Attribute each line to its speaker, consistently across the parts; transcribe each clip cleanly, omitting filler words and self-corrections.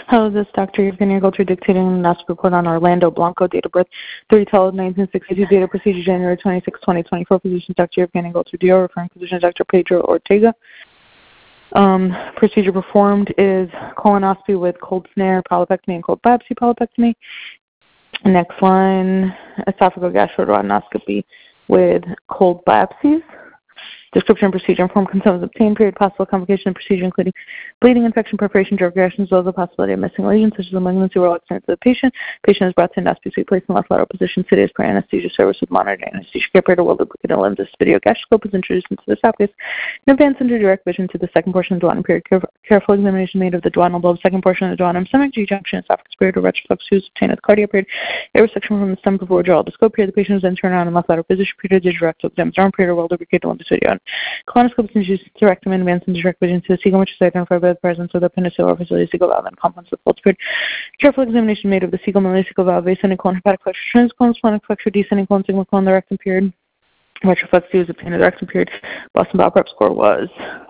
Speaker 1: Hello, this is Dr. Evgenia Goltry dictating an endoscopy report on Orlando Blanco, date of birth 3/12/1962, date of procedure January 26, 2024. Physician Dr. Evgenia Goltry, DO, referring physician Dr. Pedro Ortega. Procedure performed is colonoscopy with cold snare polypectomy and cold biopsy polypectomy. Next line, esophageal gastroduodenoscopy with cold biopsies. Description, procedure, informed consent was obtained. Period. Possible complication of procedure, including bleeding, infection, perforation, drug reactions, as well as the possibility of missing lesions, such as a malignancy or extent to the patient. Patient is brought to endoscopy suite, placed in left lateral position, sedated per anesthesia service with monitored anesthesia care. Period. Well lubricated lens. This video gastroscope is introduced into the esophagus and advanced into direct vision to the second portion of the duodenum. Period. Careful examination made of the duodenal bulb, second portion of the duodenum, stomach, G-junction, esophagus. Period. Or retroflex fuse obtained at the cardia. Period. Air resection from the stomach before jaw. The scope. Period. The patient is then turned around in left lateral position. Period. Digital rectal exam. Arm. Period. Or well lubricated lens. Video. Colonoscopy is used to rectum and advance into direct vision to the cecum, which is identified by the presence of the penicillin or facility cecal valve and complements with folds. Period. Careful examination made of the cecal, cecal valve, ascending colon, hepatic flexure, transcolon, splenic flexure, descending colon, sigmoid colon, the rectum. Period. Retroflex fuse obtained at the rectum. Period. Boston Bowel Prep score was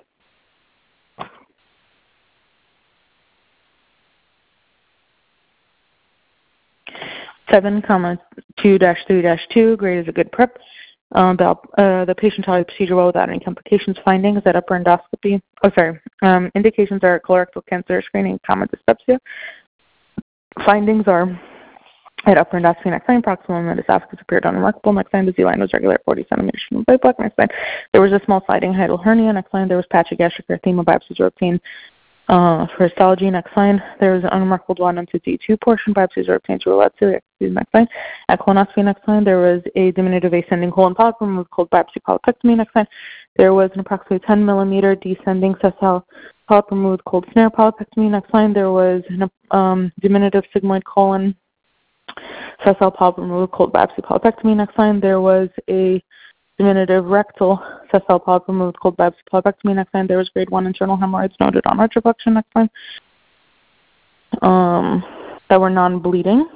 Speaker 1: 7,2-3-2. Grade is a good prep. The patient tolerated procedure well without any complications. Findings at upper endoscopy. Indications are colorectal cancer screening, common dyspepsia. Findings are at upper endoscopy, next line, proximal metaesophagus appeared unremarkable. Next line, the Z-line was regular at 40 centimeters from the blood. Next line, there was a small sliding hiatal hernia. Next line, there was patchy gastric erythema. Biopsies were obtained for histology. Next line, there was an unremarkable duodenum to D2 portion. Biopsies were obtained through lead celiac disease. Next line, at colonoscopy. Next line, there was a diminutive ascending colon polyp removed cold biopsy polypectomy. Next line, there was an approximately 10 millimeter descending sessile polyp removed cold snare polypectomy. Next line, there was an diminutive sigmoid colon sessile polyp removed cold biopsy polypectomy. Next line, there was a diminutive rectal sessile polyp removed cold biopsy polypectomy. Next line, there was grade 1 internal hemorrhoids noted on retroflexion. Next line, that were non-bleeding.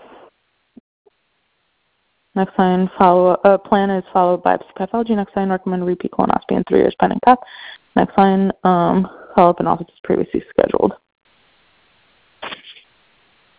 Speaker 1: Next line, plan is followed biopsy pathology. Next line, recommend repeat colonoscopy in 3 years pending path. Next line, follow-up in office as previously scheduled.